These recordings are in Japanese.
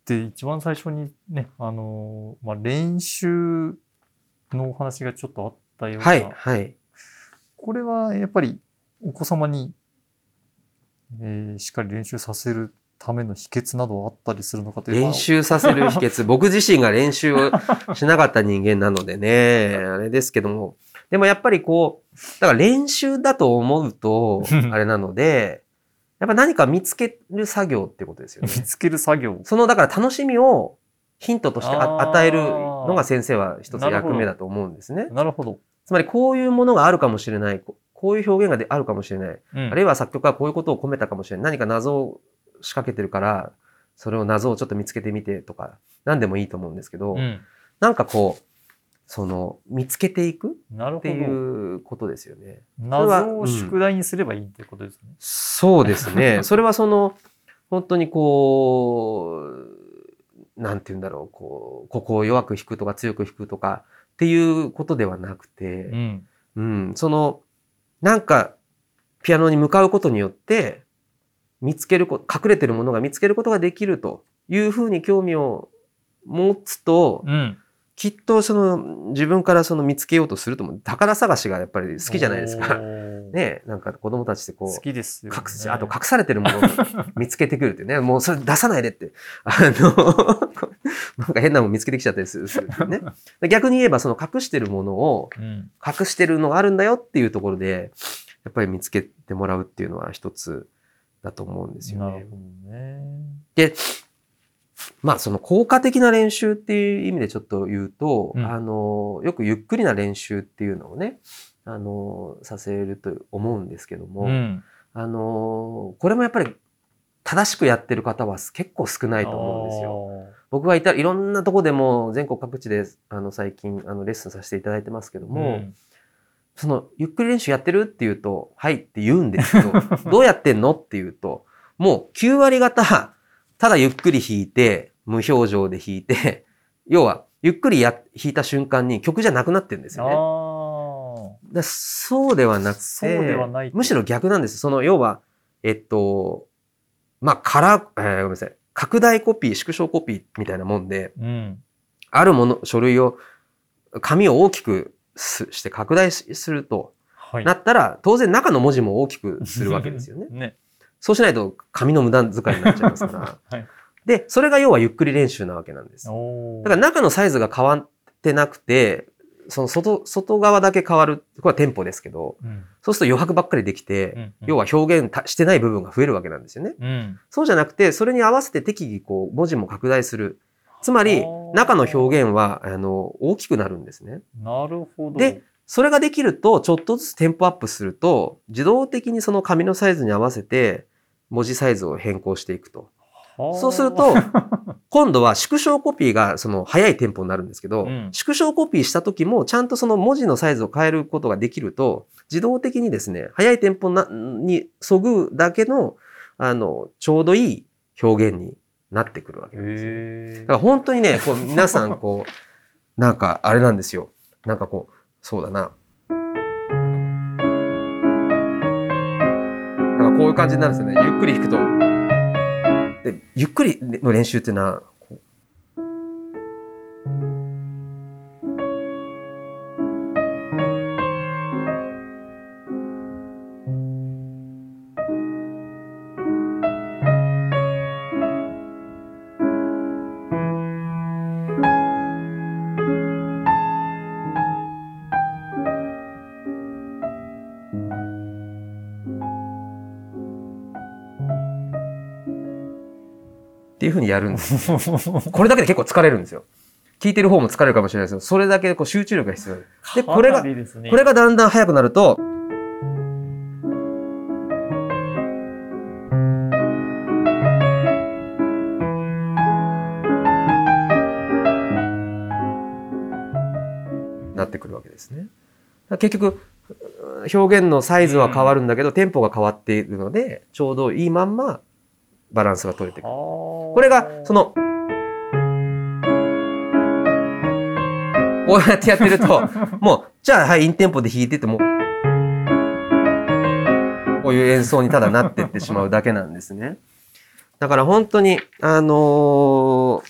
で一番最初にね、練習のお話がちょっとあったような、 はいはい。 これはやっぱりお子様に、しっかり練習させるための秘訣などあったりするのかという練習させる秘訣。僕自身が練習をしなかった人間なのでね、あれですけども。でもやっぱりこう、だから練習だと思うと、あれなので、やっぱ何か見つける作業ってことですよね。 見つける作業。 だから楽しみをヒントとして与えるのが先生は一つ役目だと思うんですね。 なるほど。 つまりこういうものがあるかもしれない。こういう表現があるかもしれない。あるいは作曲家はこういうことを込めたかもしれない。何か謎を仕掛けてるから、それを謎をちょっと見つけてみてとか、何でもいいと思うんですけど、なんかこう、見つけていくっていうことですよね。 謎を宿題にすればいいってことですね。 そうですね。それは本当にこう、なんて言うんだろう、ここを弱く弾くとか強く弾くとかっていうことではなくて、なんかピアノに向かうことによって、隠れてるものが見つけることができるというふうに興味を持つと、きっと自分から見つけようとするとも、宝探しがやっぱり好きじゃないですか。ね、なんか子供たちってこう、 好きですよね。 あと隠されてるものを見つけてくるってね、もうそれ出さないでって、なんか変なもの見つけてきちゃったりするってね。逆に言えば隠してるものを、隠してるのがあるんだよっていうところで、やっぱり見つけてもらうっていうのは一つだと思うんですよね。 なるほどね。 で、効果的な練習っていう意味でちょっと言うと、よくゆっくりな練習っていうのをね、させると思うんですけども、これもやっぱり正しくやってる方は結構少ないと思うんですよ。僕はいろんなとこでも全国各地で最近レッスンさせていただいてますけども、ゆっくり練習やってるって言うと、はいって言うんですけど、どうやってんのって言うと、もう9割方、ただゆっくり弾いて、無表情で弾いて、要は、ゆっくり弾いた瞬間に曲じゃなくなってるんですよね。そうではなくて、むしろ逆なんです。要は、ごめんなさい。拡大コピー、縮小コピーみたいなもんで、あるもの、紙を大きくして拡大すると、なったら、当然中の文字も大きくするわけですよね。そうしないと紙の無駄遣いになっちゃいますから。で、それが要はゆっくり練習なわけなんです。だから中のサイズが変わってなくて、外側だけ変わる。これはテンポですけど、そうすると余白ばっかりできて、要は表現してない部分が増えるわけなんですよね。そうじゃなくて、それに合わせて適宜文字も拡大する。つまり、中の表現は、大きくなるんですね。 なるほど。 で、それができると、ちょっとずつテンポアップすると、自動的にその紙のサイズに合わせて、文字サイズを変更していくと。そうすると、今度は縮小コピーが速いテンポになるんですけど、縮小コピーした時もちゃんと文字のサイズを変えることができると、自動的にですね、速いテンポにそぐだけの、ちょうどいい表現になってくるわけなんですよ。だから本当にね、皆さんなんかあれなんですよ。なんかそうだな。なんかこういう感じになるんですよね。ゆっくり弾くと。で、ゆっくりの練習っていうのは、っていう風にやるんです。これだけで結構疲れるんですよ。聞いてる方も疲れるかもしれないですけど、それだけ集中力が必要で、これがだんだん速くなると、なってくるわけですね。結局、表現のサイズは変わるんだけど、テンポが変わっているので、ちょうどいいまんまバランスが取れてくる。これが、こうやってやってると、もう、じゃあ、はい、インテンポで弾いてても、こういう演奏にただなってってしまうだけなんですね。だから本当に、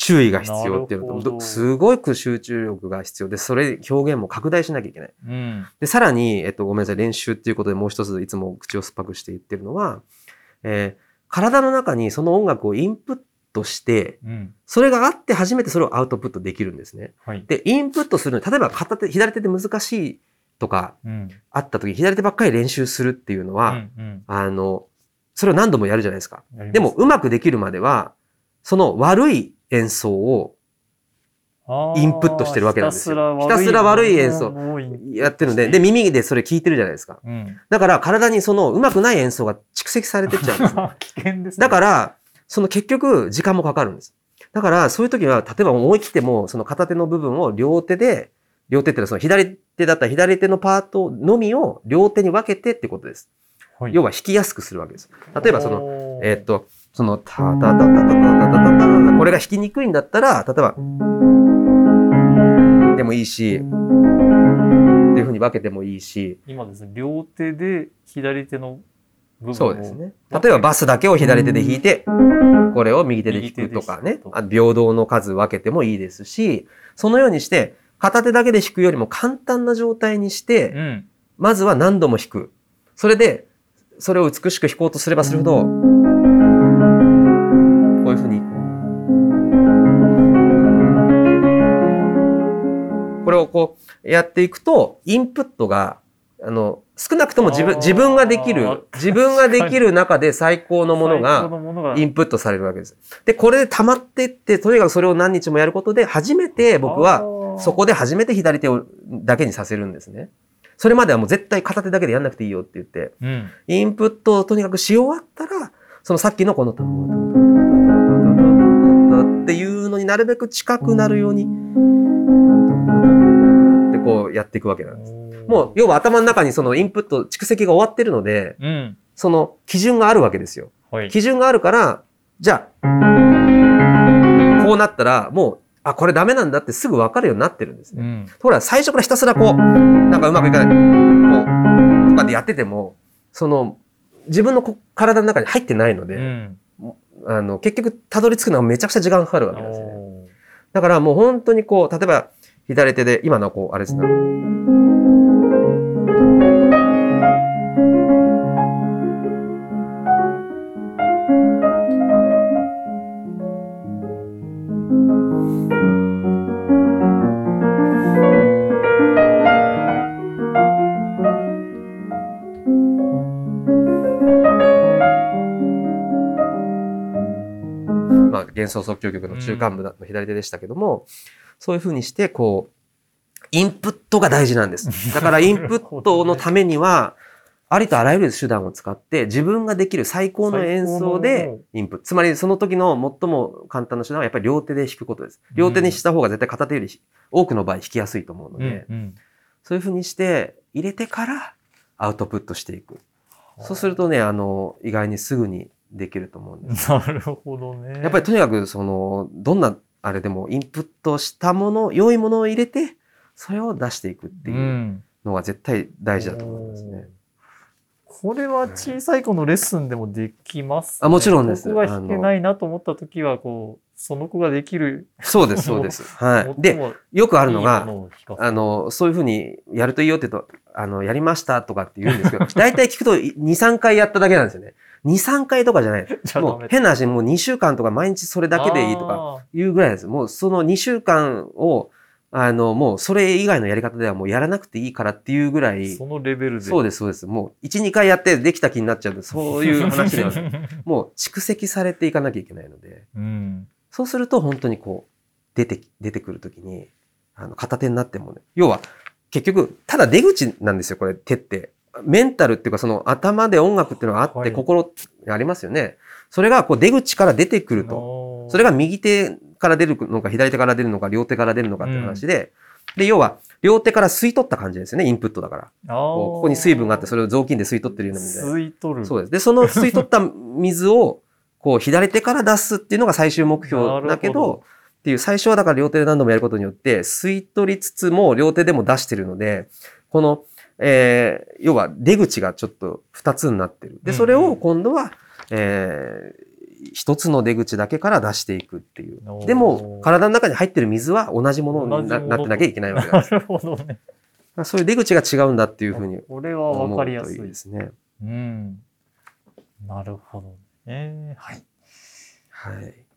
注意が必要っていうのと、 なるほどすごく集中力が必要で、それ表現も拡大しなきゃいけない。で、さらに、ごめんなさい、練習っていうことでもう一ついつも口を酸っぱくして言ってるのは、体の中にその音楽をインプットして、それがあって初めてそれをアウトプットできるんですね。 はい。 で、インプットするのに、例えば左手で難しいとかあった時、左手ばっかり練習するっていうのは、それを何度もやるじゃないですか。でも、うまくできるまでは、その悪い演奏をインプットしてるわけなんですよ。ひたすら悪い演奏やってるので、で、耳でそれ聞いてるじゃないですか。だから、体にそのうまくない演奏が蓄積されてっちゃうんですね。 危険ですね。 だから、その結局、時間もかかるんです。だから、そういう時は、例えば思い切っても、その片手の部分を両手っていうのはその左手だったら左手のパートのみを両手に分けてってことです。 はい、 要は弾きやすくするわけです。例えばその、その、タタタタタタタタタ、これが弾きにくいんだったら、例えば、でもいいし、っていう風に分けてもいいし。 今ですね、両手で左手の部分を。 そうですね。例えばバスだけを左手で弾いて、これを右手で弾くとかね、平等の数分けてもいいですし、そのようにして、片手だけで弾くよりも簡単な状態にして、まずは何度も弾く。それで、それを美しく弾こうとすればするほど、こういうふうに、これをこうやっていくと、インプットが、少なくとも自分ができる中で最高のものがインプットされるわけです。で、これで溜まっていって、とにかくそれを何日もやることで、初めて僕は、そこで初めて左手をだけにさせるんですね。それまではもう絶対片手だけでやんなくていいよって言って、インプットをとにかくし終わったら、そのさっきのこのっていうのになるべく近くなるように、ってこうやっていくわけなんです。もう、要は頭の中にそのインプット、蓄積が終わってるので、その基準があるわけですよ。基準があるから、じゃあ、こうなったら、もう、これダメなんだってすぐ分かるようになってるんですね。ところが最初からひたすらこう、なんかうまくいかない、こう、とかでやってても、その、自分の体の中に入ってないので、結局たどり着くのはめちゃくちゃ時間がかかるわけなんですね。だからもう本当にこう、例えば左手で、今のこう、あれですね。幻想即興曲の中間部の左手でしたけども、そういう風にして、こう、インプットが大事なんです。だからインプットのためには、ありとあらゆる手段を使って、自分ができる最高の演奏でインプット。つまりその時の最も簡単な手段はやっぱり両手で弾くことです。両手にした方が絶対片手より多くの場合弾きやすいと思うので、そういう風にして入れてからアウトプットしていく。そうするとね、意外にすぐにできると思うんです。 なるほどね。 やっぱりとにかくどんなあれでもインプットしたもの、良いものを入れて、それを出していくっていうのが絶対大事だと思いますね。 これは小さい子のレッスンでもできますね。 もちろんです。 僕が弾けないなと思った時は、こう、その子ができる。 そうです、そうです。はい。で、よくあるのが、そういうふうにやるといいよって言うと、やりましたとかって言うんですけど、大体聞くと2、3回やっただけなんですよね。2、3回とかじゃない。もう変な話、もう2週間とか毎日それだけでいいとかいうぐらいです。もうその2週間を、もうそれ以外のやり方ではもうやらなくていいからっていうぐらい。 そのレベルで。 そうです、そうです。もう1、2回やってできた気になっちゃうと、そういう話ではない。もう蓄積されていかなきゃいけないので。そうすると本当にこう、出てくるときに、片手になってもね。要は、結局、ただ出口なんですよ、これ、手って。メンタルっていうか、その頭で音楽っていうのがあって、心ありますよね。それがこう出口から出てくると。それが右手から出るのか、左手から出るのか、両手から出るのかっていう話で、で、要は、両手から吸い取った感じですよね、インプットだから。ここに水分があって、それを雑巾で吸い取ってるようなみたいな。 吸い取る。 そうです。で、その吸い取った水を、こう、左手から出すっていうのが最終目標だけど、っていう、最初はだから両手で何度もやることによって、吸い取りつつも両手でも出してるので、この、要は出口がちょっと2つになってる。で、それを今度は、 一つの出口だけから出していくっていうお。ーでも、体の中に入ってる水は同じものになってなきゃいけないわけなです。 るほどね。 そういう出口が違うんだっていうふうにこれはわ思うとかりやすい。 いいですね。 うん。なるほどね。はい。 はい。